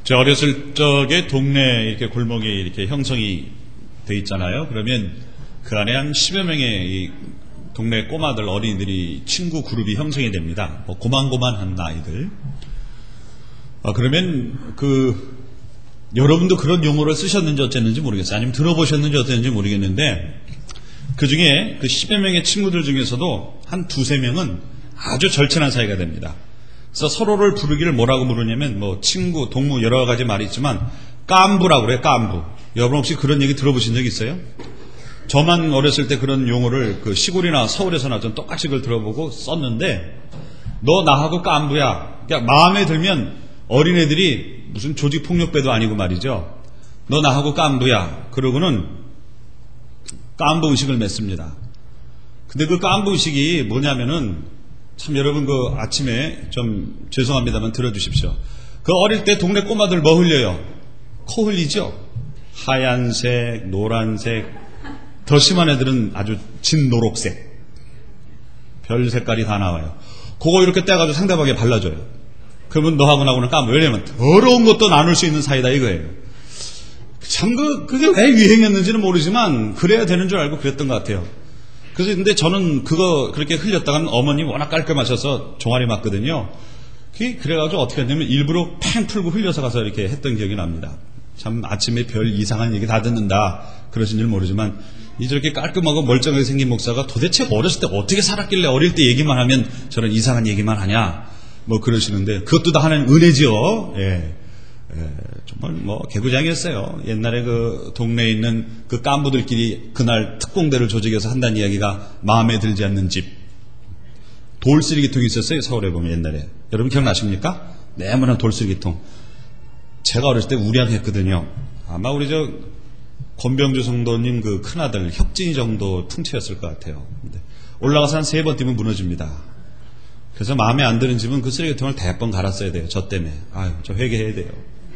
저 어렸을 적에 동네 이렇게 골목에 이렇게 형성이 돼 있잖아요. 그러면 그 안에 한 10여 명의 이 동네 꼬마들, 어린이들이 친구 그룹이 형성이 됩니다. 뭐 고만고만한 아이들. 그러면 여러분도 그런 용어를 쓰셨는지 어쨌는지 모르겠어요. 아니면 들어보셨는지 어땠는지 모르겠는데, 그 중에 그 10여 명의 친구들 중에서도 한 두세 명은 아주 절친한 사이가 됩니다. 그래서 서로를 부르기를 뭐라고 부르냐면, 뭐, 친구, 동무, 여러 가지 말이 있지만, 깐부라고 그래요, 깐부. 여러분 혹시 그런 얘기 들어보신 적 있어요? 저만 어렸을 때 그런 용어를 그 시골이나 서울에서나 좀 똑같이 그걸 들어보고 썼는데, 너 나하고 깐부야. 그러니까 마음에 들면 어린애들이 무슨 조직폭력배도 아니고 말이죠. 너 나하고 깐부야. 그러고는 깐부 의식을 맺습니다. 근데 그 깐부 의식이 뭐냐면은, 참 여러분 그 아침에 좀 죄송합니다만 들어주십시오. 그 어릴 때 동네 꼬마들 뭐 흘려요? 코 흘리죠? 하얀색, 노란색, 더 심한 애들은 아주 진노록색. 별 색깔이 다 나와요. 그거 이렇게 떼가지고 상대방에 발라줘요. 그러면 너하고 나하고는 깐부. 왜냐면 더러운 것도 나눌 수 있는 사이다 이거예요. 참 그게 왜 유행했는지는 모르지만 그래야 되는 줄 알고 그랬던 것 같아요. 그래서 근데 저는 그거 그렇게 흘렸다가는 어머님이 워낙 깔끔하셔서 종아리 맞거든요. 그래가지고 어떻게 했냐면 일부러 팽 풀고 흘려서 가서 이렇게 했던 기억이 납니다. 참 아침에 별 이상한 얘기 다 듣는다 그러신 줄 모르지만, 저렇게 깔끔하고 멀쩡하게 생긴 목사가 도대체 어렸을 때 어떻게 살았길래 어릴 때 얘기만 하면 저런 이상한 얘기만 하냐 뭐 그러시는데, 그것도 다 하나님 은혜죠. 정말 뭐 개구장이었어요. 옛날에 그 동네에 있는 그 깐부들끼리 그날 특공대를 조직해서 한다는 이야기가 마음에 들지 않는 집. 돌 쓰레기통이 있었어요. 서울에 보면 옛날에. 여러분 기억나십니까? 네모난 돌 쓰레기통. 제가 어렸을 때 우량했거든요. 아마 우리 권병주 성도님 그 큰아들 혁진이 정도 풍채였을 것 같아요. 근데 올라가서 한 3번 뛰면 무너집니다. 그래서 마음에 안 드는 집은 그 쓰레기통을 대번 갈았어야 돼요. 저 때문에. 저 회개해야 돼요.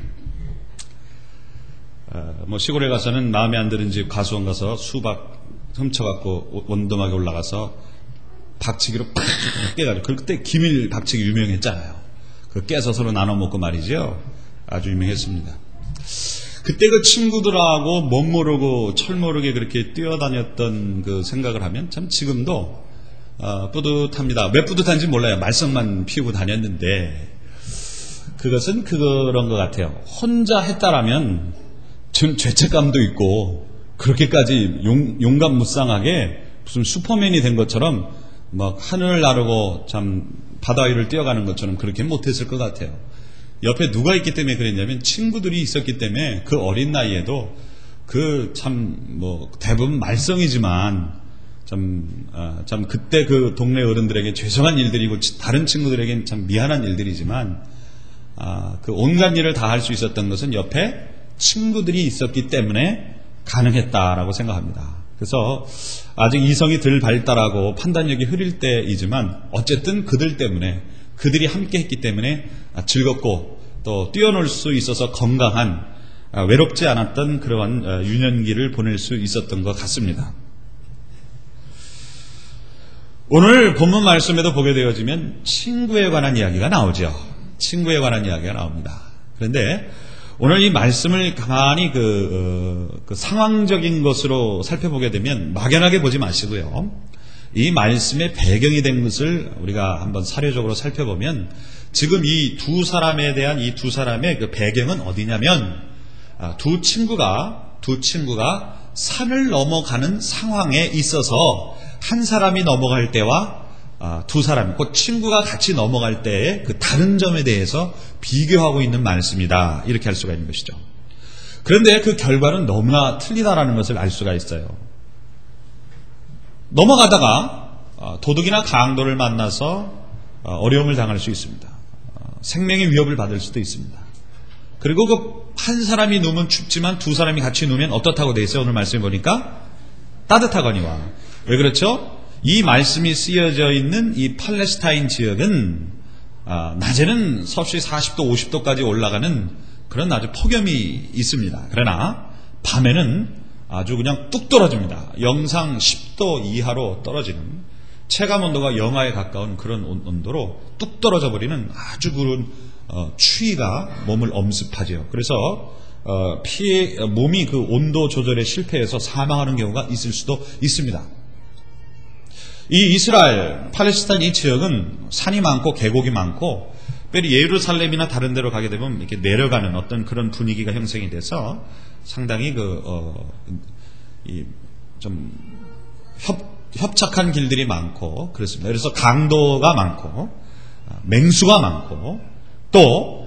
뭐 시골에 가서는 마음에 안 드는 집 가수원 가서 수박 훔쳐갖고 원두막에 올라가서 박치기로 팍 깨가지고, 그때 기밀 박치기 유명했잖아요. 그 깨서 서로 나눠 먹고 말이죠. 아주 유명했습니다. 그때 그 친구들하고 멋 모르고 철 모르게 그렇게 뛰어다녔던 그 생각을 하면 참 지금도 뿌듯합니다. 왜 뿌듯한지 몰라요. 말썽만 피우고 다녔는데, 그것은 그런 것 같아요. 혼자 했다라면 좀 죄책감도 있고, 그렇게까지 용감무쌍하게 무슨 슈퍼맨이 된 것처럼 막 하늘을 나르고 참 바다 위를 뛰어가는 것처럼 그렇게 못했을 것 같아요. 옆에 누가 있기 때문에 그랬냐면, 친구들이 있었기 때문에 그 어린 나이에도 대부분 말썽이지만 참 그때 그 동네 어른들에게 죄송한 일들이고 다른 친구들에게는 참 미안한 일들이지만, 그 온갖 일을 다 할 수 있었던 것은 옆에 친구들이 있었기 때문에 가능했다라고 생각합니다. 그래서 아직 이성이 덜 발달하고 판단력이 흐릴 때이지만, 어쨌든 그들 때문에, 그들이 함께 했기 때문에 즐겁고 또 뛰어놀 수 있어서 건강한, 외롭지 않았던 그러한 유년기를 보낼 수 있었던 것 같습니다. 오늘 본문 말씀에도 보게 되어지면 친구에 관한 이야기가 나오죠. 친구에 관한 이야기가 나옵니다. 그런데 오늘 이 말씀을 가만히 그 상황적인 것으로 살펴보게 되면 막연하게 보지 마시고요. 이 말씀의 배경이 된 것을 우리가 한번 사례적으로 살펴보면, 지금 이 두 사람에 대한 이 두 사람의 그 배경은 어디냐면, 두 친구가 산을 넘어가는 상황에 있어서 한 사람이 넘어갈 때와 두 사람, 그 친구가 같이 넘어갈 때의 그 다른 점에 대해서 비교하고 있는 말씀이다. 이렇게 할 수가 있는 것이죠. 그런데 그 결과는 너무나 틀리다라는 것을 알 수가 있어요. 넘어가다가 도둑이나 강도를 만나서 어려움을 당할 수 있습니다. 생명의 위협을 받을 수도 있습니다. 그리고 그 한 사람이 누우면 춥지만 두 사람이 같이 누우면 어떻다고 돼 있어요? 오늘 말씀해 보니까 따뜻하거니와. 왜 그렇죠? 이 말씀이 쓰여져 있는 이 팔레스타인 지역은 낮에는 섭씨 40도 50도까지 올라가는 그런 아주 폭염이 있습니다. 그러나 밤에는 아주 그냥 뚝 떨어집니다. 영상 10도 이하로 떨어지는, 체감 온도가 영하에 가까운 그런 온도로 뚝 떨어져 버리는 아주 그런 추위가 몸을 엄습하죠. 그래서 몸이 그 온도 조절에 실패해서 사망하는 경우가 있을 수도 있습니다. 이 이스라엘, 팔레스타인 이 지역은 산이 많고 계곡이 많고, 특별히 예루살렘이나 다른 데로 가게 되면 이렇게 내려가는 어떤 그런 분위기가 형성이 돼서 상당히 좀 협착한 길들이 많고 그렇습니다. 그래서 강도가 많고 맹수가 많고 또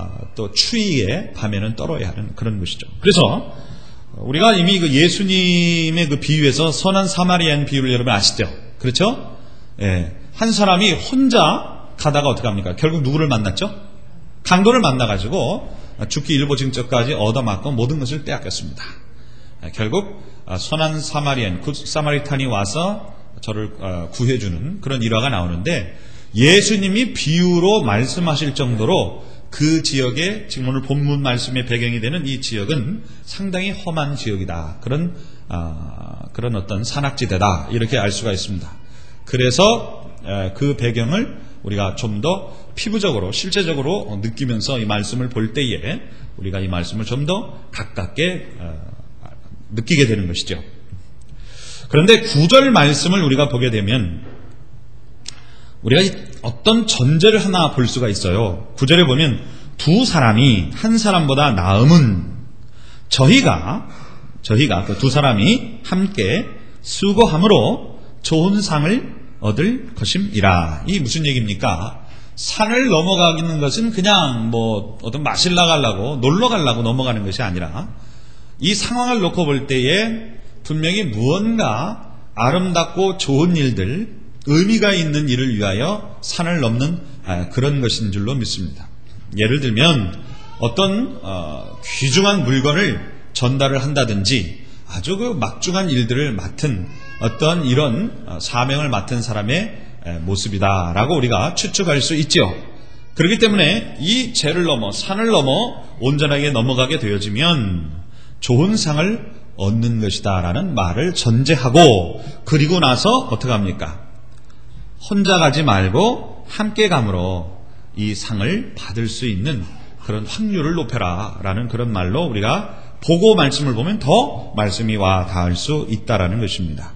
추위에 밤에는 떨어야 하는 그런 것이죠. 그래서 우리가 이미 그 예수님의 그 비유에서 선한 사마리아인 비유를 여러분 아시죠? 그렇죠? 예. 한 사람이 혼자 가다가 어떻게 합니까? 결국 누구를 만났죠? 강도를 만나가지고 죽기 일보 직전까지 얻어맞고 모든 것을 빼앗겼습니다. 결국 선한 사마리안, 굿 사마리탄이 와서 저를 구해주는 그런 일화가 나오는데, 예수님이 비유로 말씀하실 정도로 그 지역의, 지금 오늘 본문 말씀의 배경이 되는 이 지역은 상당히 험한 지역이다. 그런 어떤 산악지대다. 이렇게 알 수가 있습니다. 그래서 그 배경을 우리가 좀 더 피부적으로, 실제적으로 느끼면서 이 말씀을 볼 때에 우리가 이 말씀을 좀 더 가깝게 느끼게 되는 것이죠. 그런데 9절 말씀을 우리가 보게 되면 우리가 어떤 전제를 하나 볼 수가 있어요. 9절에 보면 두 사람이 한 사람보다 나음은 저희가 그 두 사람이 함께 수고함으로 좋은 상을 얻을 것임이라. 이 무슨 얘기입니까? 산을 넘어가는 것은 그냥 어떤 마실러 가려고 놀러 가려고 넘어가는 것이 아니라, 이 상황을 놓고 볼 때에 분명히 무언가 아름답고 좋은 일들, 의미가 있는 일을 위하여 산을 넘는 그런 것인 줄로 믿습니다. 예를 들면 어떤 귀중한 물건을 전달을 한다든지 아주 그 막중한 일들을 맡은 어떤 이런 사명을 맡은 사람의 모습이다라고 우리가 추측할 수 있죠. 그렇기 때문에 이 죄를 넘어 산을 넘어 온전하게 넘어가게 되어지면 좋은 상을 얻는 것이다 라는 말을 전제하고, 그리고 나서 어떻게 합니까? 혼자 가지 말고 함께 감으로 이 상을 받을 수 있는 그런 확률을 높여라 라는 그런 말로 우리가 보고 말씀을 보면 더 말씀이 와 닿을 수 있다라는 것입니다.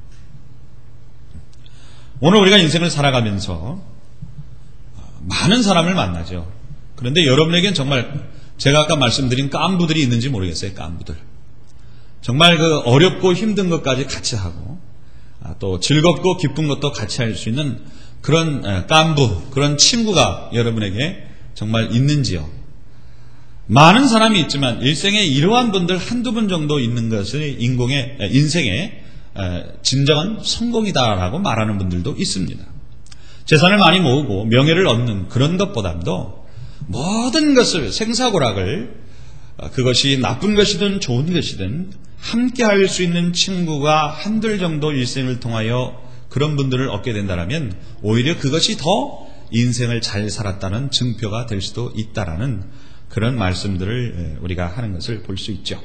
오늘 우리가 인생을 살아가면서 많은 사람을 만나죠. 그런데 여러분에겐 정말 제가 아까 말씀드린 깐부들이 있는지 모르겠어요. 깐부들. 정말 그 어렵고 힘든 것까지 같이 하고 또 즐겁고 기쁜 것도 같이 할 수 있는 그런 깐부, 그런 친구가 여러분에게 정말 있는지요? 많은 사람이 있지만 일생에 이러한 분들 한두 분 정도 있는 것이 인생의 진정한 성공이다라고 말하는 분들도 있습니다. 재산을 많이 모으고 명예를 얻는 그런 것보다도 모든 것을, 생사고락을, 그것이 나쁜 것이든 좋은 것이든 함께 할 수 있는 친구가 한둘 정도 일생을 통하여 그런 분들을 얻게 된다면 오히려 그것이 더 인생을 잘 살았다는 증표가 될 수도 있다라는 그런 말씀들을 우리가 하는 것을 볼 수 있죠.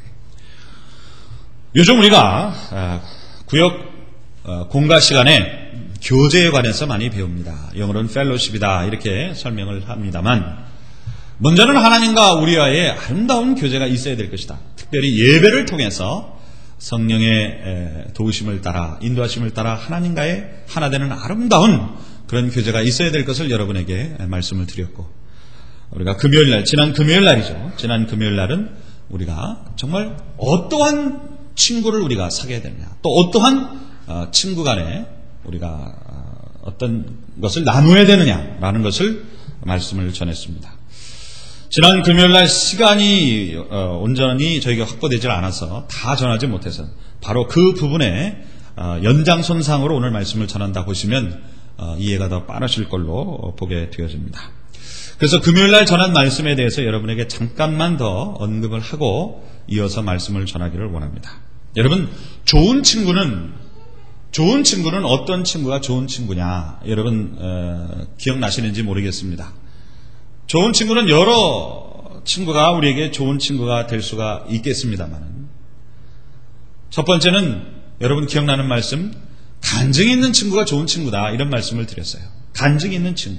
요즘 우리가 구역 공과 시간에 교제에 관해서 많이 배웁니다. 영어로는 펠로십이다 이렇게 설명을 합니다만, 먼저는 하나님과 우리와의 아름다운 교제가 있어야 될 것이다. 특별히 예배를 통해서 성령의 도우심을 따라, 인도하심을 따라 하나님과의 하나 되는 아름다운 그런 교제가 있어야 될 것을 여러분에게 말씀을 드렸고, 우리가 금요일날, 지난 금요일날이죠. 지난 금요일날은 우리가 정말 어떠한 친구를 우리가 사귀어야 되느냐, 또 어떠한 친구 간에 우리가 어떤 것을 나누어야 되느냐라는 것을 말씀을 전했습니다. 지난 금요일날 시간이 온전히 저희가 확보되지 않아서 다 전하지 못해서 바로 그 부분에 연장선상으로 오늘 말씀을 전한다 보시면 이해가 더 빠르실 걸로 보게 되어집니다. 그래서 금요일날 전한 말씀에 대해서 여러분에게 잠깐만 더 언급을 하고 이어서 말씀을 전하기를 원합니다. 여러분, 좋은 친구는 어떤 친구가 좋은 친구냐, 여러분 기억나시는지 모르겠습니다. 좋은 친구는 여러 친구가 우리에게 좋은 친구가 될 수가 있겠습니다만, 첫 번째는 여러분 기억나는 말씀, 간증이 있는 친구가 좋은 친구다 이런 말씀을 드렸어요. 간증이 있는 친구.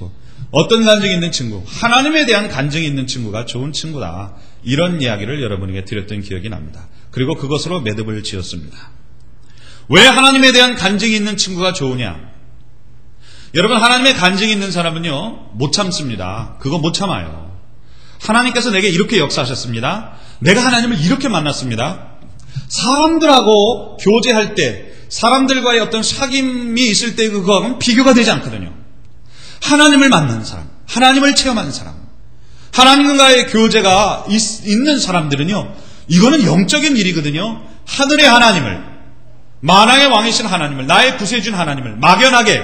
어떤 간증이 있는 친구? 하나님에 대한 간증이 있는 친구가 좋은 친구다. 이런 이야기를 여러분에게 드렸던 기억이 납니다. 그리고 그것으로 매듭을 지었습니다. 왜 하나님에 대한 간증이 있는 친구가 좋으냐? 여러분, 하나님의 간증이 있는 사람은요, 못 참습니다. 그거 못 참아요. 하나님께서 내게 이렇게 역사하셨습니다. 내가 하나님을 이렇게 만났습니다. 사람들하고 교제할 때, 사람들과의 어떤 사귐이 있을 때 그거하고는 비교가 되지 않거든요. 하나님을 만난 사람, 하나님을 체험한 사람, 하나님과의 교제가 있는 사람들은요, 이거는 영적인 일이거든요. 하늘의 하나님을, 만왕의 왕이신 하나님을, 나의 구세주인 하나님을 막연하게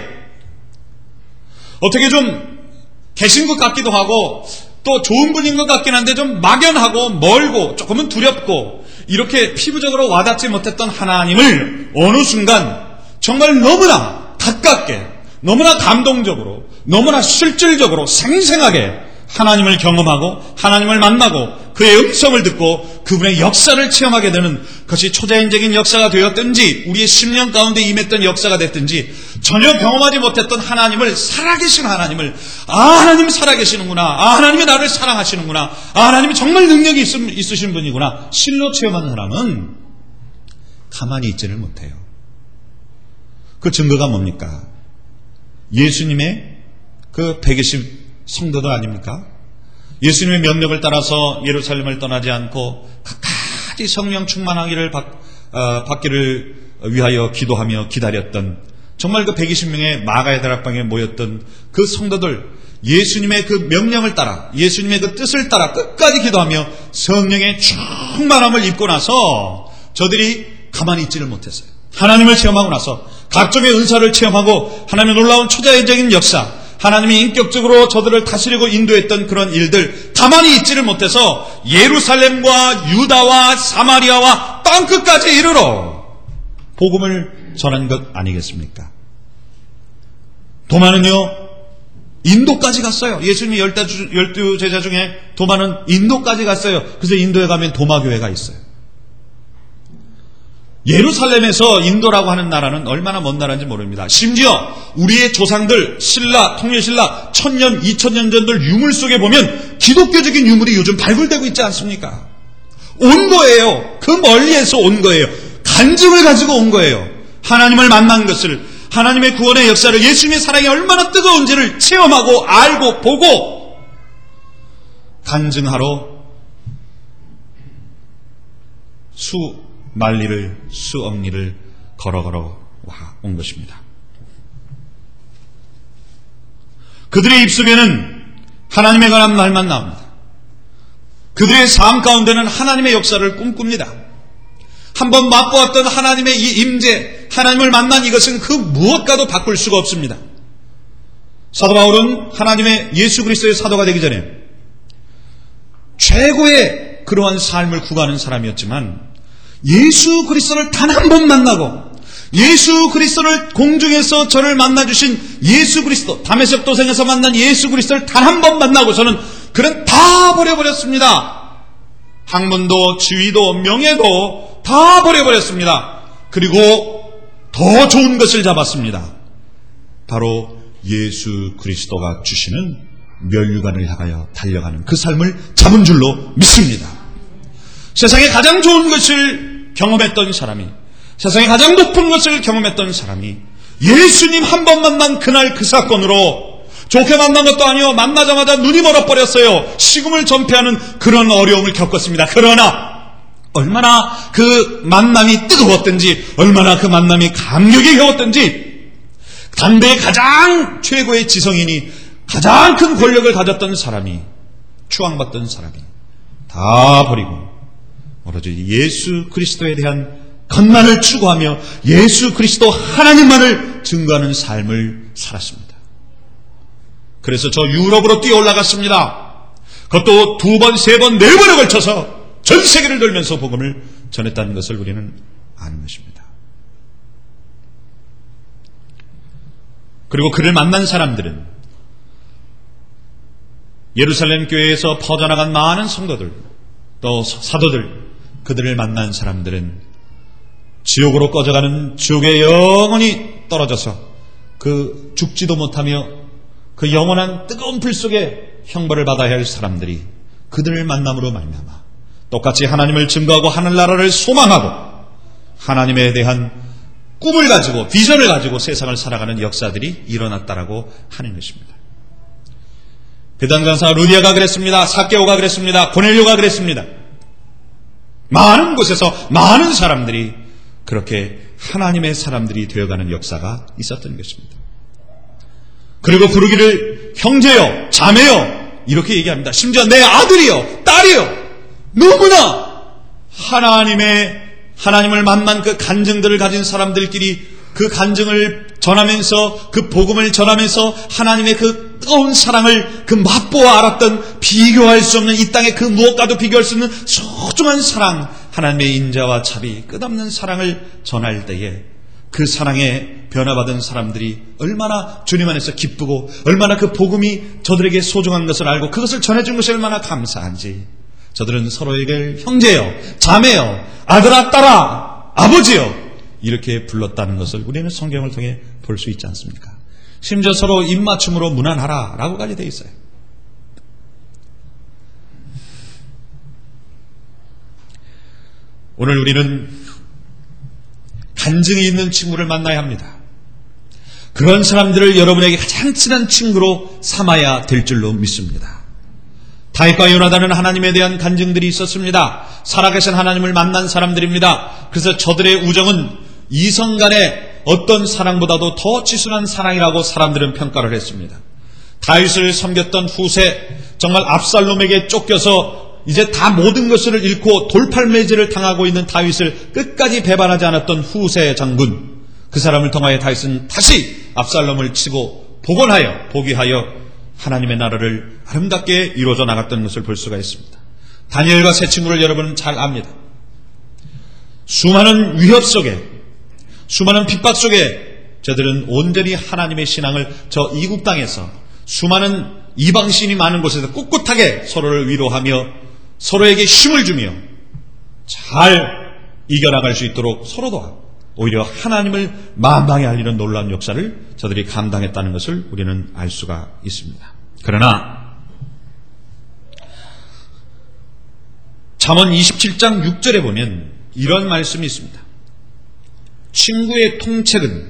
어떻게 좀 계신 것 같기도 하고 또 좋은 분인 것 같긴 한데 좀 막연하고 멀고 조금은 두렵고 이렇게 피부적으로 와닿지 못했던 하나님을 어느 순간 정말 너무나 가깝게, 너무나 감동적으로, 너무나 실질적으로 생생하게 하나님을 경험하고 하나님을 만나고 그의 음성을 듣고 그분의 역사를 체험하게 되는 것이 초자연적인 역사가 되었든지 우리의 심령 가운데 임했던 역사가 됐든지 전혀 경험하지 못했던 하나님을, 살아계신 하나님을, 하나님 살아계시는구나, 하나님이 나를 사랑하시는구나, 하나님이 정말 능력이 있으신 분이구나 실로 체험하는 사람은 가만히 있지를 못해요. 그 증거가 뭡니까? 예수님의 그 120 성도들 아닙니까? 예수님의 명령을 따라서 예루살렘을 떠나지 않고 끝까지 성령 충만하기를 받기를 위하여 기도하며 기다렸던, 정말 그 120명의 마가의 다락방에 모였던 그 성도들, 예수님의 그 명령을 따라, 예수님의 그 뜻을 따라 끝까지 기도하며 성령의 충만함을 입고 나서 저들이 가만히 있지를 못했어요. 하나님을 체험하고 나서 각종의 은사를 체험하고 하나님의 놀라운 초자연적인 역사, 하나님이 인격적으로 저들을 다스리고 인도했던 그런 일들 가만히 있지를 못해서 예루살렘과 유다와 사마리아와 땅끝까지 이르러 복음을 전한 것 아니겠습니까? 도마는요, 인도까지 갔어요. 예수님이 12 제자 중에 도마는 인도까지 갔어요. 그래서 인도에 가면 도마교회가 있어요. 예루살렘에서 인도라고 하는 나라는 얼마나 먼 나라인지 모릅니다. 심지어 우리의 조상들, 신라, 통일신라 1000년, 2000년 전들 유물 속에 보면 기독교적인 유물이 요즘 발굴되고 있지 않습니까? 온 거예요. 그 멀리에서 온 거예요. 간증을 가지고 온 거예요. 하나님을 만난 것을, 하나님의 구원의 역사를, 예수님의 사랑이 얼마나 뜨거운지를 체험하고 알고 보고 간증하러 수만리를, 수억리를 걸어 온 것입니다. 그들의 입속에는 하나님에 관한 말만 나옵니다. 그들의 삶 가운데는 하나님의 역사를 꿈꿉니다. 한번 맛보았던 하나님의 이 임재, 하나님을 만난 이것은 그 무엇과도 바꿀 수가 없습니다. 사도 바울은 하나님의 예수 그리스도의 사도가 되기 전에 최고의 그러한 삶을 구가하는 사람이었지만 예수 그리스도를 단 한 번 만나고 예수 그리스도를 공중에서 저를 만나주신 예수 그리스도, 다메섹 도성에서 만난 예수 그리스도를 단 한 번 만나고서는 그는 다 버려버렸습니다. 학문도 지위도 명예도 다 버려버렸습니다. 그리고 더 좋은 것을 잡았습니다. 바로 예수 그리스도가 주시는 멸류관을 향하여 달려가는 그 삶을 잡은 줄로 믿습니다. 세상에 가장 좋은 것을 경험했던 사람이, 세상에 가장 높은 것을 경험했던 사람이 예수님 한 번 만난 그날 그 사건으로 좋게 만난 것도 아니요, 만나자마자 눈이 멀어버렸어요. 식음을 전폐하는 그런 어려움을 겪었습니다. 그러나 얼마나 그 만남이 뜨거웠던지, 얼마나 그 만남이 감격이 겨웠던지, 당대의 가장 최고의 지성인이, 가장 큰 권력을 가졌던 사람이, 추앙받던 사람이 다 버리고 오로지 예수 그리스도에 대한 것만을 추구하며 예수 그리스도 하나님만을 증거하는 삶을 살았습니다. 그래서 저 유럽으로 뛰어 올라갔습니다. 그것도 2번, 3번, 4번에 걸쳐서 전 세계를 돌면서 복음을 전했다는 것을 우리는 아는 것입니다. 그리고 그를 만난 사람들은 예루살렘 교회에서 퍼져나간 많은 성도들, 또 사도들, 그들을 만난 사람들은 지옥으로 꺼져가는 지옥에 영원히 떨어져서 그 죽지도 못하며 그 영원한 뜨거운 불 속에 형벌을 받아야 할 사람들이 그들을 만남으로 말미암아 똑같이 하나님을 증거하고 하늘나라를 소망하고 하나님에 대한 꿈을 가지고 비전을 가지고 세상을 살아가는 역사들이 일어났다라고 하는 것입니다. 베드랑 전사 루디아가 그랬습니다. 삭개오가 그랬습니다. 고넬료가 그랬습니다. 많은 곳에서 많은 사람들이 그렇게 하나님의 사람들이 되어가는 역사가 있었던 것입니다. 그리고 부르기를 형제요, 자매요 이렇게 얘기합니다. 심지어 내 아들이요, 딸이요, 너무나 하나님을 만난 그 간증들을 가진 사람들끼리 그 간증을 전하면서 그 복음을 전하면서 하나님의 그 뜨거운 사랑을 그 맛보아 알았던 비교할 수 없는 이 땅의 그 무엇과도 비교할 수 없는 소중한 사랑, 하나님의 인자와 자비, 끝없는 사랑을 전할 때에 그 사랑에 변화받은 사람들이 얼마나 주님 안에서 기쁘고 얼마나 그 복음이 저들에게 소중한 것을 알고 그것을 전해준 것이 얼마나 감사한지 저들은 서로에게 형제요, 자매요, 아들아, 딸아, 아버지요 이렇게 불렀다는 것을 우리는 성경을 통해 볼 수 있지 않습니까? 심지어 서로 입맞춤으로 문안하라 라고까지 되어 있어요. 오늘 우리는 간증이 있는 친구를 만나야 합니다. 그런 사람들을 여러분에게 가장 친한 친구로 삼아야 될 줄로 믿습니다. 다윗과 요나단은 하나님에 대한 간증들이 있었습니다. 살아계신 하나님을 만난 사람들입니다. 그래서 저들의 우정은 이성 간의 어떤 사랑보다도 더 지순한 사랑이라고 사람들은 평가를 했습니다. 다윗을 섬겼던 후세, 정말 압살롬에게 쫓겨서 이제 다 모든 것을 잃고 돌팔매질을 당하고 있는 다윗을 끝까지 배반하지 않았던 후세 장군, 그 사람을 통하여 다윗은 다시 압살롬을 치고 복위하여 하나님의 나라를 아름답게 이루어져 나갔던 것을 볼 수가 있습니다. 다니엘과 세 친구를 여러분은 잘 압니다. 수많은 위협 속에, 수많은 핍박 속에 저들은 온전히 하나님의 신앙을 저 이국 땅에서 수많은 이방신이 많은 곳에서 꿋꿋하게 서로를 위로하며 서로에게 힘을 주며 잘 이겨나갈 수 있도록 서로도 오히려 하나님을 만방에 알리는 놀라운 역사를 저들이 감당했다는 것을 우리는 알 수가 있습니다. 그러나 잠언 27장 6절에 보면 이런 말씀이 있습니다. 친구의 통책은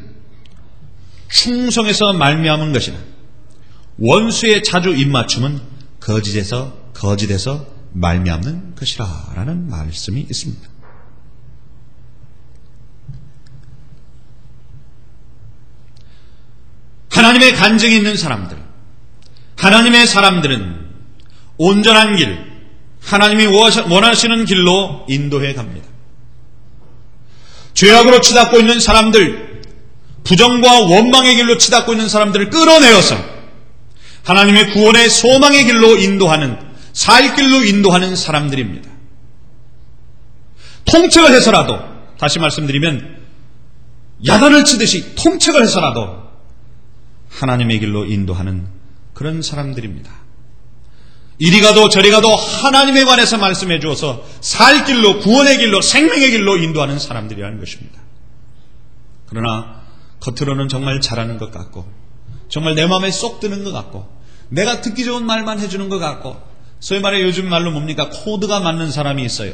충성에서 말미암은 것이나 원수의 자주 입맞춤은 거짓에서 말미암는 것이라 라는 말씀이 있습니다. 하나님의 간증이 있는 사람들, 하나님의 사람들은 온전한 길, 하나님이 원하시는 길로 인도해 갑니다. 죄악으로 치닫고 있는 사람들, 부정과 원망의 길로 치닫고 있는 사람들을 끌어내어서 하나님의 구원의 소망의 길로 인도하는, 살 길로 인도하는 사람들입니다. 통책을 해서라도, 다시 말씀드리면 야단을 치듯이 통책을 해서라도 하나님의 길로 인도하는 그런 사람들입니다. 이리 가도 저리 가도 하나님에 관해서 말씀해 주어서 살 길로, 구원의 길로, 생명의 길로 인도하는 사람들이라는 것입니다. 그러나 겉으로는 정말 잘하는 것 같고, 정말 내 마음에 쏙 드는 것 같고, 내가 듣기 좋은 말만 해주는 것 같고, 소위 말해 요즘 말로 뭡니까? 코드가 맞는 사람이 있어요.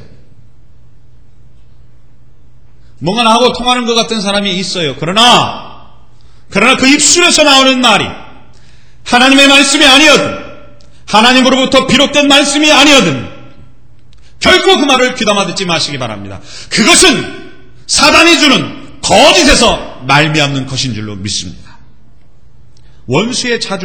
뭔가 나하고 통하는 것 같은 사람이 있어요. 그러나 그 입술에서 나오는 말이 하나님의 말씀이 아니어든, 하나님으로부터 비롯된 말씀이 아니어든 결코 그 말을 귀담아 듣지 마시기 바랍니다. 그것은 사단이 주는 거짓에서 말미암는 것인 줄로 믿습니다. 원수의 자주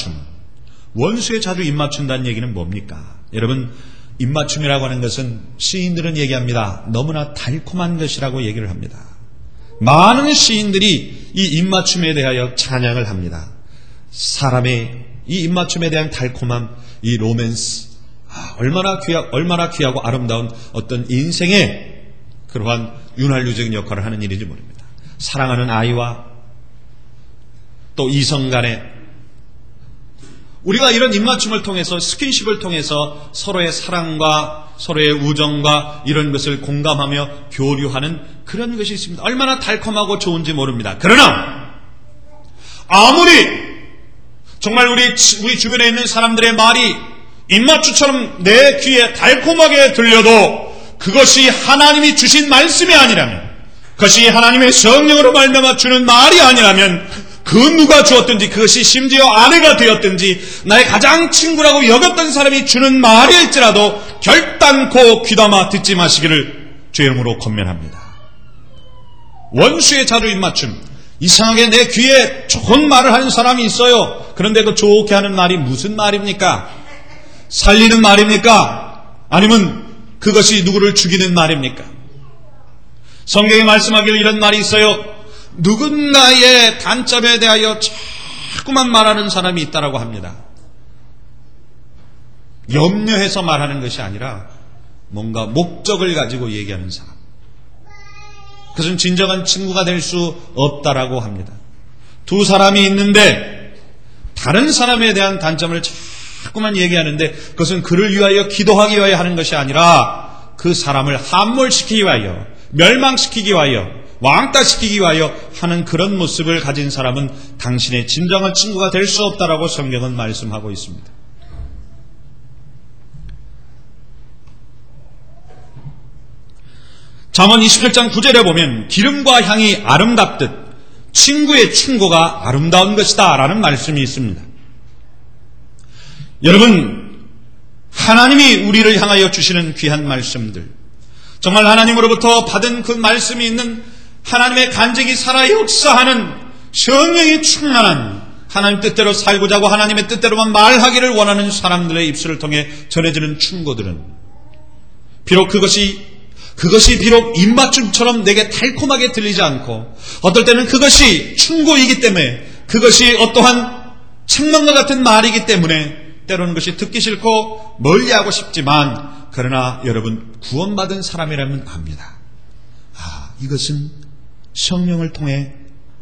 입맞춘다는 얘기는 뭡니까? 여러분, 입맞춤이라고 하는 것은 시인들은 얘기합니다. 너무나 달콤한 것이라고 얘기를 합니다. 많은 시인들이 이 입맞춤에 대하여 찬양을 합니다. 사람의 이 입맞춤에 대한 달콤함, 이 로맨스, 얼마나 귀하고 아름다운 어떤 인생의 그러한 윤활유적인 역할을 하는 일인지 모릅니다. 사랑하는 아이와 또 이성 간에 우리가 이런 입맞춤을 통해서, 스킨십을 통해서 서로의 사랑과 서로의 우정과 이런 것을 공감하며 교류하는 그런 것이 있습니다. 얼마나 달콤하고 좋은지 모릅니다. 그러나 아무리 정말 우리 주변에 있는 사람들의 말이 입맞춤처럼 내 귀에 달콤하게 들려도 그것이 하나님이 주신 말씀이 아니라면, 그것이 하나님의 성령으로 말미암아 주는 말이 아니라면, 그 누가 주었든지, 그것이 심지어 아내가 되었든지 나의 가장 친구라고 여겼던 사람이 주는 말일지라도 결단코 귀담아 듣지 마시기를 주의 이름으로 권면합니다. 원수의 자루 입맞춤, 이상하게 내 귀에 좋은 말을 하는 사람이 있어요. 그런데 그 좋게 하는 말이 무슨 말입니까? 살리는 말입니까? 아니면 그것이 누구를 죽이는 말입니까? 성경이 말씀하기를 이런 말이 있어요. 누군가의 단점에 대하여 자꾸만 말하는 사람이 있다라고 합니다. 염려해서 말하는 것이 아니라 뭔가 목적을 가지고 얘기하는 사람. 그것은 진정한 친구가 될 수 없다라고 합니다. 두 사람이 있는데 다른 사람에 대한 단점을 자꾸만 얘기하는데 그것은 그를 위하여 기도하기 위하여 하는 것이 아니라 그 사람을 함몰시키기 위하여, 멸망시키기 위하여, 왕따시키기 위하여 하는 그런 모습을 가진 사람은 당신의 진정한 친구가 될 수 없다라고 성경은 말씀하고 있습니다. 잠언 27장 9절에 보면 기름과 향이 아름답듯 친구의 충고가 아름다운 것이다 라는 말씀이 있습니다. 여러분, 하나님이 우리를 향하여 주시는 귀한 말씀들, 정말 하나님으로부터 받은 그 말씀이 있는 하나님의 간증이 살아 역사하는 성령이 충만한 하나님 뜻대로 살고자 하고 하나님의 뜻대로만 말하기를 원하는 사람들의 입술을 통해 전해지는 충고들은 비록 그것이 비록 입맞춤처럼 내게 달콤하게 들리지 않고 어떨 때는 그것이 충고이기 때문에 그것이 어떠한 책망과 같은 말이기 때문에 때로는 그것이 듣기 싫고 멀리하고 싶지만 그러나 여러분 구원받은 사람이라면 압니다. 이것은 성령을 통해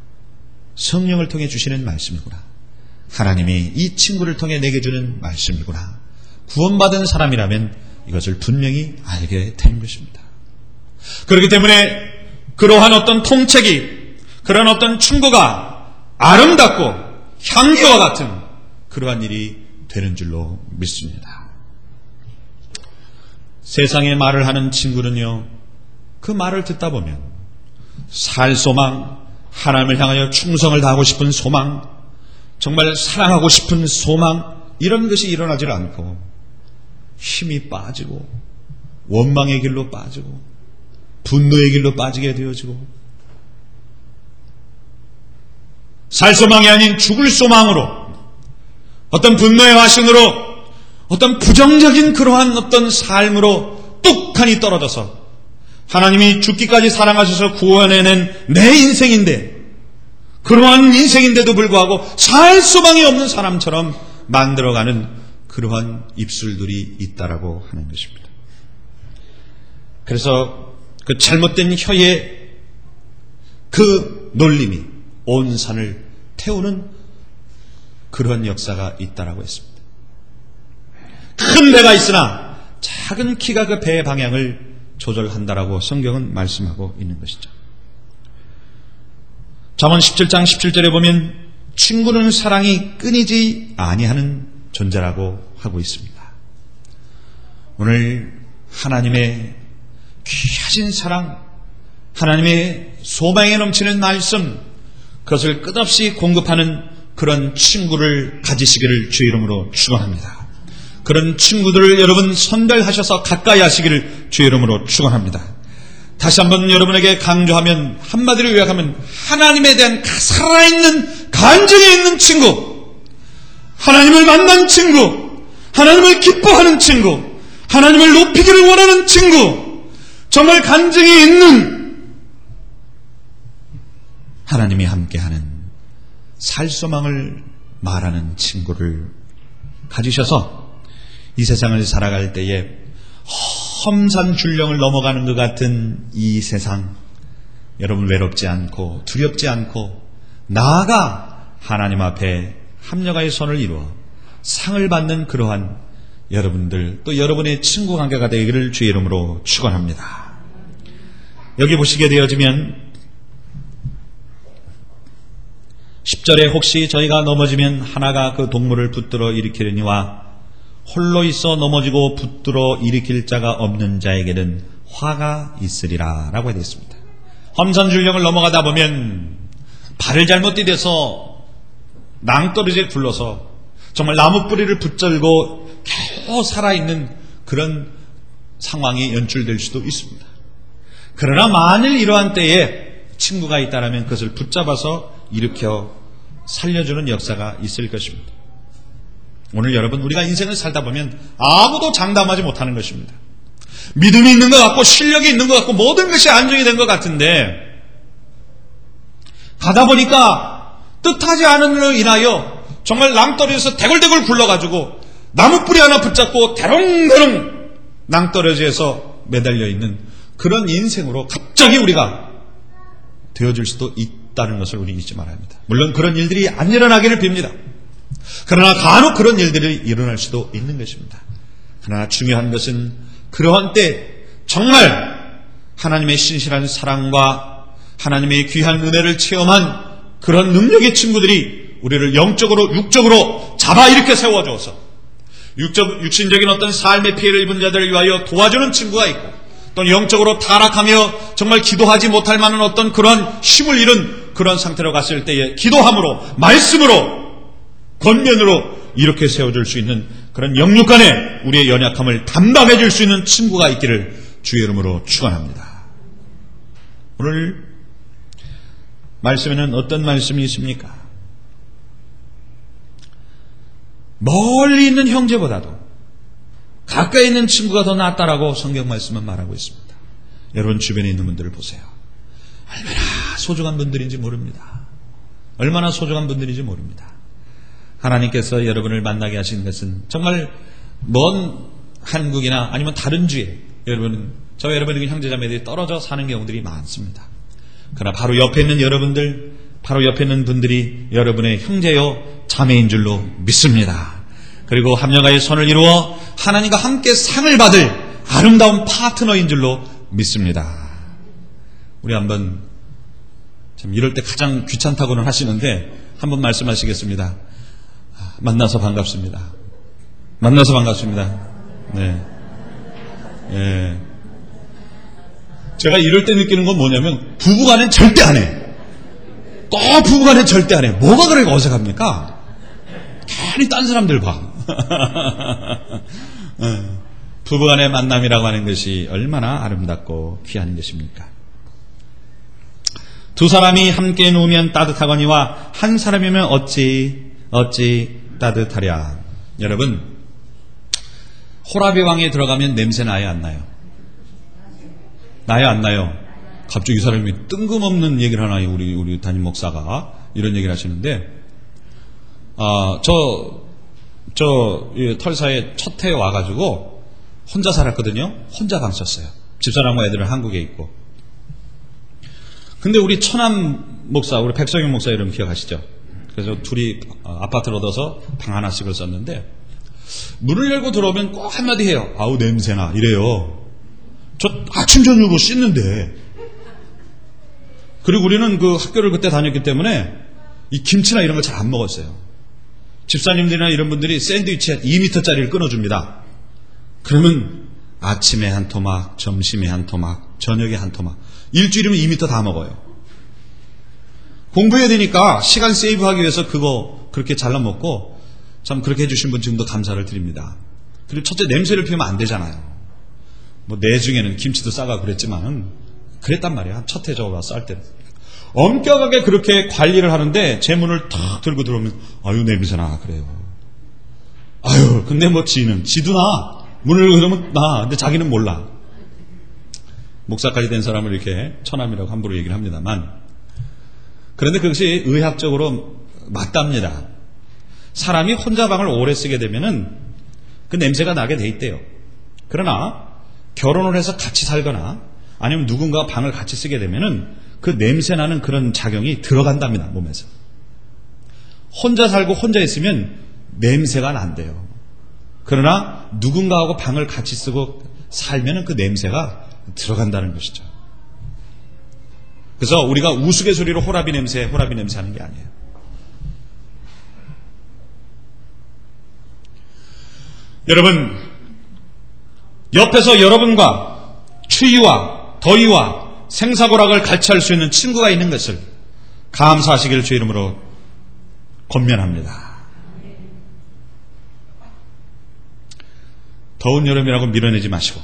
주시는 말씀이구나. 하나님이 이 친구를 통해 내게 주는 말씀이구나. 구원받은 사람이라면 이것을 분명히 알게 되는 것입니다. 그렇기 때문에 그러한 어떤 통책이, 그런 어떤 충고가 아름답고 향기와 같은 그러한 일이 되는 줄로 믿습니다. 세상에 말을 하는 친구는요, 그 말을 듣다 보면 살 소망, 하나님을 향하여 충성을 다하고 싶은 소망, 정말 사랑하고 싶은 소망, 이런 것이 일어나질 않고 힘이 빠지고 원망의 길로 빠지고 분노의 길로 빠지게 되어지고 살 소망이 아닌 죽을 소망으로 어떤 분노의 화신으로 어떤 부정적인 그러한 어떤 삶으로 뚝하니 떨어져서 하나님이 죽기까지 사랑하셔서 구원해낸 내 인생인데 그러한 인생인데도 불구하고 살 소망이 없는 사람처럼 만들어가는 그러한 입술들이 있다라고 하는 것입니다. 그래서 그 잘못된 혀의 그 놀림이 온 산을 태우는 그런 역사가 있다라고 했습니다. 큰 배가 있으나 작은 키가 그 배의 방향을 조절한다라고 성경은 말씀하고 있는 것이죠. 잠언 17장 17절에 보면 친구는 사랑이 끊이지 아니하는 존재라고 하고 있습니다. 오늘 하나님의 귀하신 사랑, 하나님의 소망에 넘치는 말씀, 그것을 끝없이 공급하는 그런 친구를 가지시기를 주의 이름으로 축원합니다. 그런 친구들을 여러분 선별하셔서 가까이 하시기를 주의 이름으로 축원합니다. 다시 한번 여러분에게 강조하면, 한마디로 요약하면 하나님에 대한 살아있는 간증이 있는 친구, 하나님을 만난 친구, 하나님을 기뻐하는 친구, 하나님을 높이기를 원하는 친구, 정말 간증이 있는 하나님이 함께하는 살소망을 말하는 친구를 가지셔서 이 세상을 살아갈 때에 험산줄령을 넘어가는 것 같은 이 세상, 여러분 외롭지 않고 두렵지 않고 나아가 하나님 앞에 합력하여 손을 이루어 상을 받는 그러한 여러분들, 또 여러분의 친구 관계가 되기를 주의 이름으로 축원합니다. 여기 보시게 되어지면 10절에 혹시 저희가 넘어지면 하나가 그 동물을 붙들어 일으키려니와 홀로 있어 넘어지고 붙들어 일으킬 자가 없는 자에게는 화가 있으리라 라고 되어 있습니다. 험산줄령을 넘어가다 보면 발을 잘못 디뎌서 낭떠러지에 굴러서 정말 나무 뿌리를 붙들고 겨우 살아있는 그런 상황이 연출될 수도 있습니다. 그러나 만일 이러한 때에 친구가 있다면 그것을 붙잡아서 일으켜 살려주는 역사가 있을 것입니다. 오늘 여러분, 우리가 인생을 살다 보면 아무도 장담하지 못하는 것입니다. 믿음이 있는 것 같고 실력이 있는 것 같고 모든 것이 안정이 된 것 같은데 가다 보니까 뜻하지 않은 일로 인하여 정말 낭떠러지에서 대굴대굴 굴러가지고 나무 뿌리 하나 붙잡고 대롱대롱 낭떠러지에서 매달려 있는 그런 인생으로 갑자기 우리가 되어질 수도 있다는 것을 우리 잊지 말아야 합니다. 물론 그런 일들이 안 일어나기를 빕니다. 그러나 간혹 그런 일들이 일어날 수도 있는 것입니다. 그러나 중요한 것은 그러한 때 정말 하나님의 신실한 사랑과 하나님의 귀한 은혜를 체험한 그런 능력의 친구들이 우리를 영적으로 육적으로 잡아 일으켜 세워줘서 육신적인 어떤 삶의 피해를 입은 자들을 위하여 도와주는 친구가 있고 또는 영적으로 타락하며 정말 기도하지 못할 만한 어떤 그런 힘을 잃은 그런 상태로 갔을 때에 기도함으로 말씀으로 권면으로 이렇게 세워줄 수 있는 그런 영육간에 우리의 연약함을 담당해 줄 수 있는 친구가 있기를 주의 이름으로 축원합니다. 오늘 말씀에는 어떤 말씀이 있습니까? 멀리 있는 형제보다도 가까이 있는 친구가 더 낫다라고 성경 말씀은 말하고 있습니다. 여러분 주변에 있는 분들을 보세요. 얼마나 소중한 분들인지 모릅니다. 얼마나 소중한 분들인지 모릅니다. 하나님께서 여러분을 만나게 하신 것은 정말 먼 한국이나 아니면 다른 주에 저와 여러분의 형제자매들이 떨어져 사는 경우들이 많습니다. 그러나 바로 옆에 있는 여러분들, 바로 옆에 있는 분들이 여러분의 형제요 자매인 줄로 믿습니다. 그리고 합력하여 손을 이루어 하나님과 함께 상을 받을 아름다운 파트너인 줄로 믿습니다. 우리 한번 참 이럴 때 가장 귀찮다고는 하시는데 한번 말씀하시겠습니다. 만나서 반갑습니다. 만나서 반갑습니다. 네. 예. 제가 이럴 때 느끼는 건 뭐냐면 부부간엔 절대 안 해. 또 부부간엔 절대 안 해. 뭐가 그렇게 어색합니까? 괜히 딴 사람들 봐. 부부간의 만남이라고 하는 것이 얼마나 아름답고 귀한 것입니까? 두 사람이 함께 누우면 따뜻하거니와 한 사람이면 어찌 따뜻하랴. 여러분, 호라비 왕에 들어가면 냄새 나요, 안 나요? 나요, 안 나요? 갑자기 이 사람이 뜬금없는 얘기를 하나요? 우리 담임 목사가 이런 얘기를 하시는데, 털사에 첫 해에 와가지고 혼자 살았거든요. 혼자 방 썼어요. 집사람과 애들은 한국에 있고. 근데 우리 천암 목사, 우리 백성영 목사 이름 기억하시죠? 그래서 둘이 아파트를 얻어서 방 하나씩을 썼는데 문을 열고 들어오면 꼭 한마디 해요. 아우 냄새나 이래요. 저 아침 저녁으로 씻는데. 그리고 우리는 그 학교를 그때 다녔기 때문에 이 김치나 이런 거 잘 안 먹었어요. 집사님들이나 이런 분들이 샌드위치 2m짜리를 끊어줍니다. 그러면 아침에 한 토막, 점심에 한 토막, 저녁에 한 토막, 일주일이면 2m 다 먹어요. 공부해야 되니까 시간 세이브하기 위해서 그거 그렇게 잘라 먹고 참 그렇게 해주신 분 지금도 감사를 드립니다. 그리고 첫째 냄새를 피우면 안 되잖아요. 뭐 내 중에는 김치도 싸가 그랬지만 그랬단 말이야. 첫 해 저거 쌀 때는 엄격하게 그렇게 관리를 하는데 제 문을 탁 들고 들어오면 아유 냄새나 그래요. 아유 근데 뭐 지도 나 문을 열면 나 근데 자기는 몰라. 목사까지 된 사람을 이렇게 천함이라고 함부로 얘기를 합니다만 그런데 그것이 의학적으로 맞답니다. 사람이 혼자 방을 오래 쓰게 되면은 그 냄새가 나게 돼 있대요. 그러나 결혼을 해서 같이 살거나 아니면 누군가 방을 같이 쓰게 되면은 그 냄새 나는 그런 작용이 들어간답니다, 몸에서. 혼자 살고 혼자 있으면 냄새가 난대요. 그러나 누군가하고 방을 같이 쓰고 살면은 그 냄새가 들어간다는 것이죠. 그래서 우리가 우스갯소리로 호라비 냄새 하는 게 아니에요. 여러분, 옆에서 여러분과 추위와 더위와 생사고락을 같이 할 수 있는 친구가 있는 것을 감사하시기를 주 이름으로 권면합니다. 더운 여름이라고 밀어내지 마시고,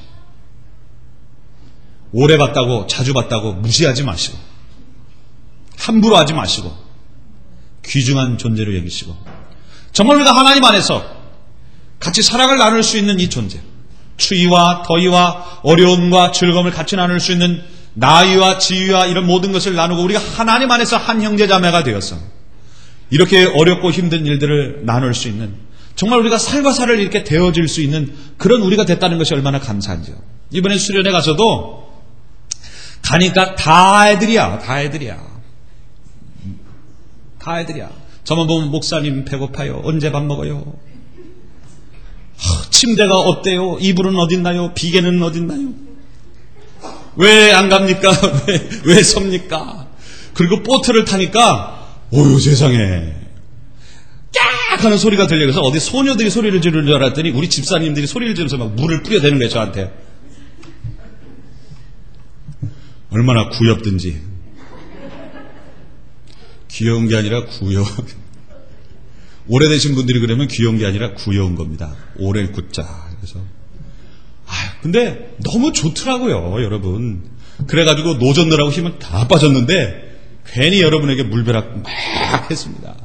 오래 봤다고 자주 봤다고 무시하지 마시고, 함부로 하지 마시고, 귀중한 존재로 여기시고, 정말 우리가 하나님 안에서 같이 사랑을 나눌 수 있는 이 존재, 추위와 더위와 어려움과 즐거움을 같이 나눌 수 있는 나이와 지위와 이런 모든 것을 나누고 우리가 하나님 안에서 한 형제자매가 되어서 이렇게 어렵고 힘든 일들을 나눌 수 있는, 정말 우리가 살과 살을 이렇게 되어질 수 있는 그런 우리가 됐다는 것이 얼마나 감사한지요. 이번에 수련회 가서도 가니까 다 애들이야. 저만 보면 목사님 배고파요. 언제 밥 먹어요? 침대가 어때요? 이불은 어딨나요? 비계는 어딨나요? 왜 안 갑니까? 왜 섭니까? 그리고 보트를 타니까 어휴 세상에 깍 하는 소리가 들려. 그래서 어디 소녀들이 소리를 지르는 줄 알았더니 우리 집사님들이 소리를 지르면서 막 물을 뿌려대는 거예요, 저한테. 얼마나 구엽든지. 귀여운 게 아니라 구여. 오래되신 분들이 그러면 귀여운 게 아니라 구여운 겁니다. 오래 굳자. 그래서 근데 너무 좋더라고요, 여러분. 그래가지고 노젓느라고 힘은 다 빠졌는데 괜히 여러분에게 물벼락 막 했습니다.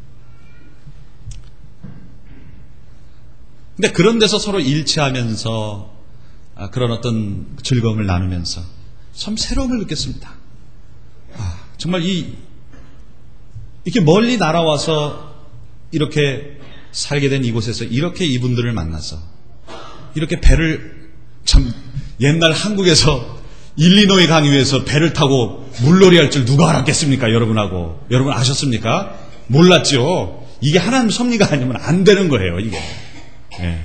근데 그런 데서 서로 일치하면서 그런 어떤 즐거움을 나누면서 참 새로움을 느꼈습니다. 정말 이렇게 멀리 날아와서 이렇게 살게 된 이곳에서 이렇게 이분들을 만나서 이렇게 배를, 참 옛날 한국에서 일리노이 강 위에서 배를 타고 물놀이 할 줄 누가 알았겠습니까? 여러분하고. 여러분 아셨습니까? 몰랐죠. 이게 하나님 섭리가 아니면 안 되는 거예요, 이게. 네.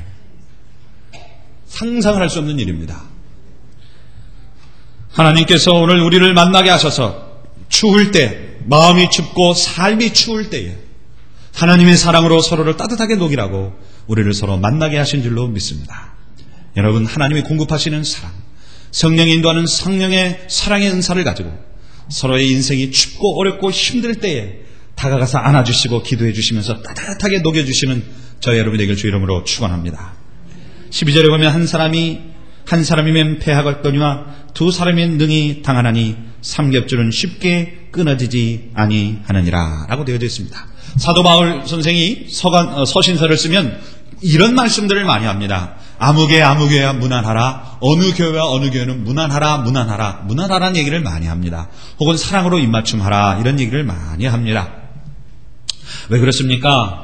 상상을 할 수 없는 일입니다. 하나님께서 오늘 우리를 만나게 하셔서 추울 때, 마음이 춥고 삶이 추울 때에 하나님의 사랑으로 서로를 따뜻하게 녹이라고 우리를 서로 만나게 하신 줄로 믿습니다. 여러분, 하나님이 공급하시는 사랑, 성령이 인도하는 성령의 사랑의 은사를 가지고 서로의 인생이 춥고 어렵고 힘들 때에 다가가서 안아주시고 기도해 주시면서 따뜻하게 녹여주시는 저희 여러분 되길 주 이름으로 축원합니다. 12절에 보면 한 사람이면 패하겠거니와 두 사람이면 능히 당하나니 삼겹줄은 쉽게 끊어지지 아니하느니라 라고 되어져 있습니다. 사도 바울 선생이 서신서를 쓰면 이런 말씀들을 많이 합니다. 아무 교회야 무난하라, 어느 교회와 어느 교회는 무난하라는 얘기를 많이 합니다. 혹은 사랑으로 입맞춤하라, 이런 얘기를 많이 합니다. 왜 그렇습니까?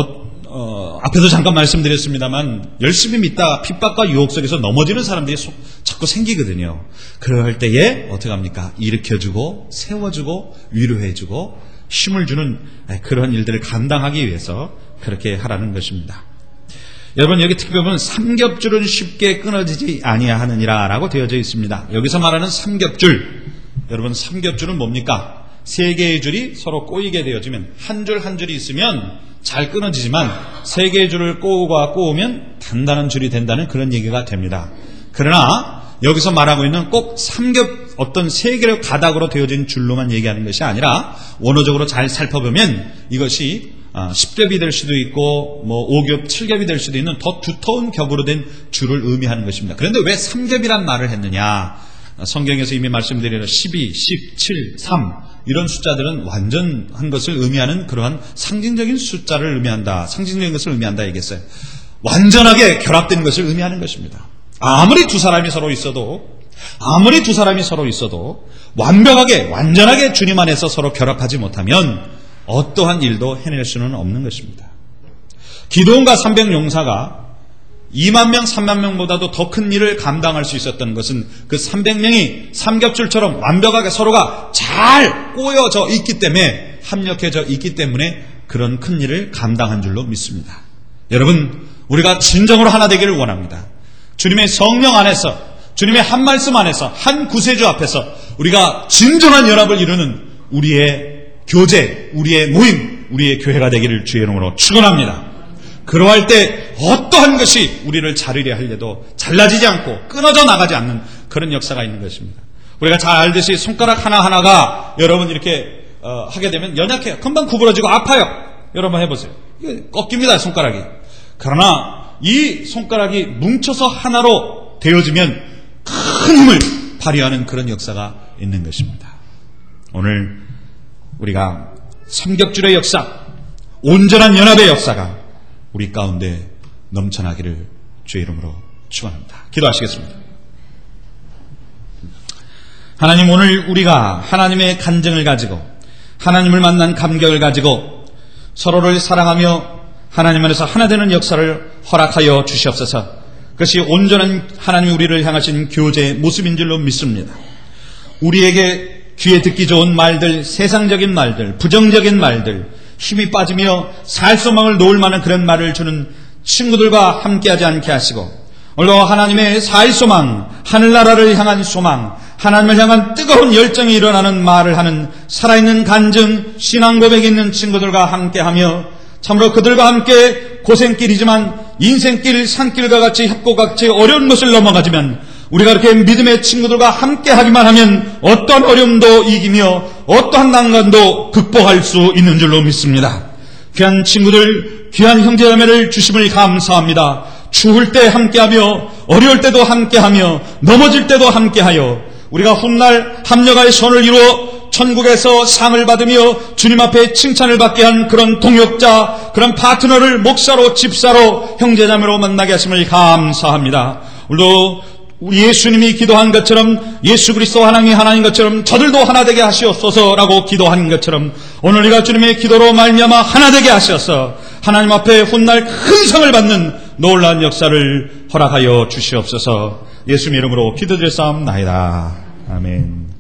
앞에도 잠깐 말씀드렸습니다만 열심히 믿다가 핍박과 유혹 속에서 넘어지는 사람들이 자꾸 생기거든요. 그럴 때에 어떻게 합니까? 일으켜주고 세워주고 위로해주고 힘을 주는 그런 일들을 감당하기 위해서 그렇게 하라는 것입니다. 여러분, 여기 특히 보면 삼겹줄은 쉽게 끊어지지 아니하느니라 라고 되어져 있습니다. 여기서 말하는 삼겹줄, 여러분 삼겹줄은 뭡니까? 세 개의 줄이 서로 꼬이게 되어지면 한 줄 한 줄이 있으면 잘 끊어지지만 세 개의 줄을 꼬우면 단단한 줄이 된다는 그런 얘기가 됩니다. 그러나 여기서 말하고 있는 꼭 어떤 세 개의 가닥으로 되어진 줄로만 얘기하는 것이 아니라 원어적으로 잘 살펴보면 이것이 10겹이 될 수도 있고 5겹, 7겹이 될 수도 있는 더 두터운 겹으로 된 줄을 의미하는 것입니다. 그런데 왜 3겹이란 말을 했느냐? 성경에서 이미 말씀드린 12, 10, 7, 3 이런 숫자들은 완전한 것을 의미하는 그러한 상징적인 숫자를 의미한다. 상징적인 것을 의미한다 얘기했어요. 완전하게 결합된 것을 의미하는 것입니다. 아무리 두 사람이 서로 있어도 완전하게 주님 안에서 서로 결합하지 못하면 어떠한 일도 해낼 수는 없는 것입니다. 기드온과 300용사가 2만 명, 3만 명보다도 더 큰 일을 감당할 수 있었던 것은 그 300명이 삼겹줄처럼 완벽하게 서로가 잘 꼬여져 있기 때문에, 합력해져 있기 때문에 그런 큰 일을 감당한 줄로 믿습니다. 여러분, 우리가 진정으로 하나 되기를 원합니다. 주님의 성령 안에서, 주님의 한 말씀 안에서, 한 구세주 앞에서 우리가 진정한 연합을 이루는 우리의 교제, 우리의 모임, 우리의 교회가 되기를 주의 이름으로 축원합니다. 그러할 때 어떠한 것이 우리를 자르려 하려도 잘라지지 않고 끊어져 나가지 않는 그런 역사가 있는 것입니다. 우리가 잘 알듯이 손가락 하나하나가 여러분 이렇게 하게 되면 연약해요. 금방 구부러지고 아파요. 여러분 해보세요. 꺾입니다, 손가락이. 그러나 이 손가락이 뭉쳐서 하나로 되어지면 큰 힘을 발휘하는 그런 역사가 있는 것입니다. 오늘 우리가 삼겹줄의 역사, 온전한 연합의 역사가 우리 가운데 넘쳐나기를 주의 이름으로 축원합니다. 기도하시겠습니다. 하나님, 오늘 우리가 하나님의 간증을 가지고 하나님을 만난 감격을 가지고 서로를 사랑하며 하나님 안에서 하나 되는 역사를 허락하여 주시옵소서. 그것이 온전한 하나님이 우리를 향하신 교제의 모습인 줄로 믿습니다. 우리에게 귀에 듣기 좋은 말들, 세상적인 말들, 부정적인 말들, 힘이 빠지며 살 소망을 놓을 만한 그런 말을 주는 친구들과 함께하지 않게 하시고, 오늘도 하나님의 살 소망, 하늘나라를 향한 소망, 하나님을 향한 뜨거운 열정이 일어나는 말을 하는 살아있는 간증, 신앙 고백이 있는 친구들과 함께하며 참으로 그들과 함께 고생길이지만 인생길, 산길과 같이 협곡과 같이 어려운 것을 넘어가지만 우리가 이렇게 믿음의 친구들과 함께하기만 하면 어떠한 어려움도 이기며 어떠한 난관도 극복할 수 있는 줄로 믿습니다. 귀한 친구들, 귀한 형제자매를 주심을 감사합니다. 추울 때 함께하며 어려울 때도 함께하며 넘어질 때도 함께하여 우리가 훗날 합력하여 선을 이루어 천국에서 상을 받으며 주님 앞에 칭찬을 받게 한 그런 동역자, 그런 파트너를 목사로, 집사로, 형제자매로 만나게 하심을 감사합니다. 오늘도 우리 예수님이 기도한 것처럼 예수 그리스도 하나님이 하나님 것처럼 저들도 하나 되게 하시옵소서라고 기도한 것처럼 오늘 우리가 주님의 기도로 말미암아 하나 되게 하셔서 하나님 앞에 훗날 큰 상을 받는 놀라운 역사를 허락하여 주시옵소서. 예수님 이름으로 기도드렸사옵나이다. 아멘.